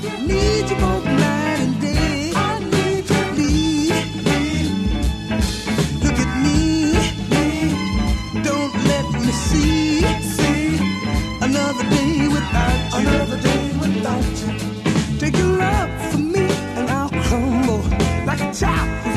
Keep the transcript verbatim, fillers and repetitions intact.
Need you both night and day. I need you. Please, please. Look at me. me. Don't let me see. See. Another day without you. Another day without you. Take your love from me and I'll crumble like a child.